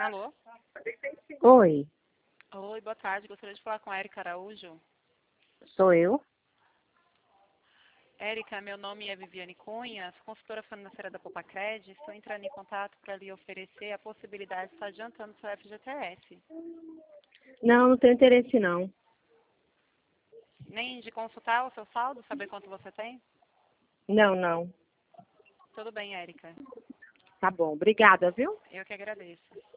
Alô? Oi, Oi, boa tarde. Gostaria de falar com a Érica Araújo. sou eu. Érica, meu nome é Viviane Cunha, sou consultora financeira da Popacred. Estou entrando em contato para lhe oferecer a possibilidade de estar adiantando seu FGTS. Não, não tenho interesse não. Nem de consultar o seu saldo, saber quanto você tem? Não, não. Tudo bem, Érica. Tá bom, obrigada, viu? Eu que agradeço.